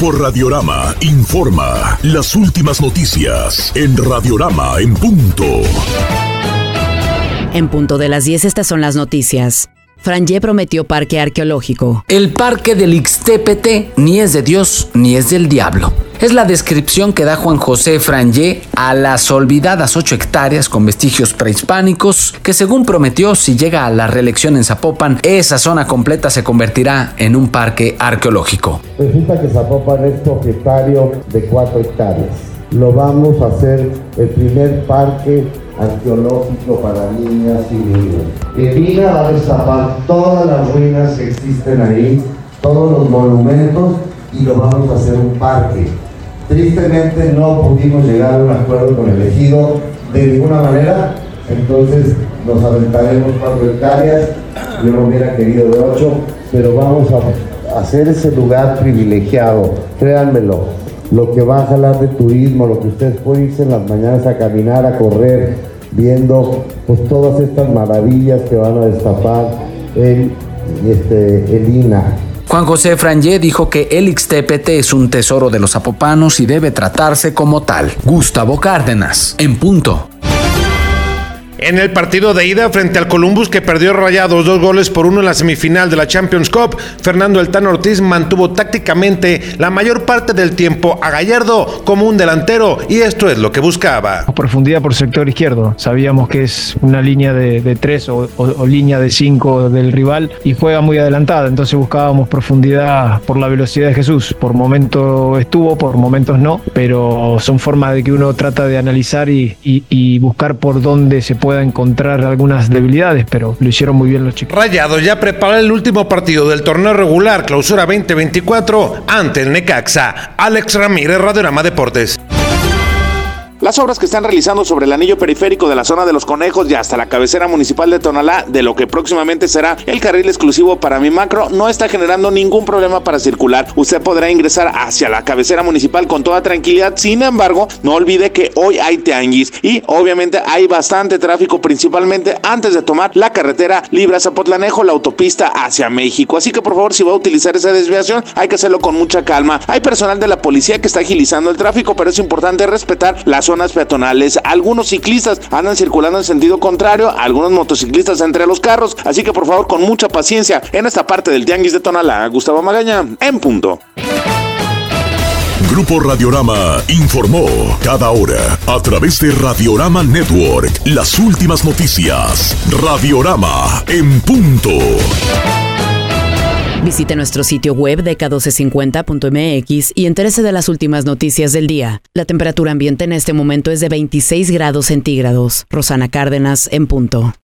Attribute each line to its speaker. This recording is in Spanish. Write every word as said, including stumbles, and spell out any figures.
Speaker 1: Grupo Radiorama informa las últimas noticias en Radiorama en punto.
Speaker 2: En punto de las diez, estas son las noticias. Franje prometió parque arqueológico.
Speaker 3: El parque del Ixtépete ni es de Dios ni es del diablo. Es la descripción que da Juan José Franje a las olvidadas ocho hectáreas con vestigios prehispánicos que, según prometió, si llega a la reelección en Zapopan, esa zona completa se convertirá en un parque arqueológico.
Speaker 4: Resulta que Zapopan es propietario de cuatro hectáreas. Lo vamos a hacer el primer parque arqueológico para niñas y niños. Evina va a destapar todas las ruinas que existen ahí, todos los monumentos, y lo vamos a hacer un parque. Tristemente no pudimos llegar a un acuerdo con el ejido de ninguna manera, entonces nos aventaremos cuatro hectáreas, yo lo hubiera querido de ocho, pero vamos a hacer ese lugar privilegiado, créanmelo, lo que va a jalar de turismo, lo que ustedes pueden irse en las mañanas a caminar, a correr, viendo pues todas estas maravillas que van a destapar el, este, el I N A.
Speaker 3: Juan José Franje dijo que el Ixtépete es un tesoro de los zapopanos y debe tratarse como tal. Gustavo Cárdenas, en punto.
Speaker 5: En el partido de ida frente al Columbus, que perdió Rayados dos goles por uno en la semifinal de la Champions Cup, Fernando El Tano Ortiz mantuvo tácticamente la mayor parte del tiempo a Gallardo como un delantero, y esto es lo que buscaba.
Speaker 6: Profundidad por sector izquierdo, sabíamos que es una línea de, de tres o, o, o línea de cinco del rival y juega muy adelantada, entonces buscábamos profundidad por la velocidad de Jesús. Por momentos estuvo, por momentos no, pero son formas de que uno trata de analizar y, y, y buscar por dónde se puede encontrar algunas debilidades, pero lo hicieron muy bien los chicos.
Speaker 5: Rayados ya prepara el último partido del torneo regular Clausura veinte veinticuatro ante el Necaxa. Alex Ramírez, Radiorama Deportes.
Speaker 7: Las obras que están realizando sobre el anillo periférico de la zona de Los Conejos y hasta la cabecera municipal de Tonalá, de lo que próximamente será el carril exclusivo para Mi Macro, no está generando ningún problema para circular. Usted podrá ingresar hacia la cabecera municipal con toda tranquilidad. Sin embargo, no olvide que hoy hay tianguis y obviamente hay bastante tráfico, principalmente antes de tomar la carretera Libra-Zapotlanejo, la autopista hacia México. Así que por favor, si va a utilizar esa desviación, hay que hacerlo con mucha calma. Hay personal de la policía que está agilizando el tráfico, pero es importante respetar la zona zonas peatonales. Algunos ciclistas andan circulando en sentido contrario, algunos motociclistas entre los carros, así que por favor con mucha paciencia en esta parte del Tianguis de Tonalá. Gustavo Magaña, en punto.
Speaker 1: Grupo Radiorama informó cada hora a través de Radiorama Network las últimas noticias. Radiorama en punto.
Speaker 2: Visite nuestro sitio web de K doce cincuenta punto M X y entérese de las últimas noticias del día. La temperatura ambiente en este momento es de veintiséis grados centígrados. Rosana Cárdenas, en punto.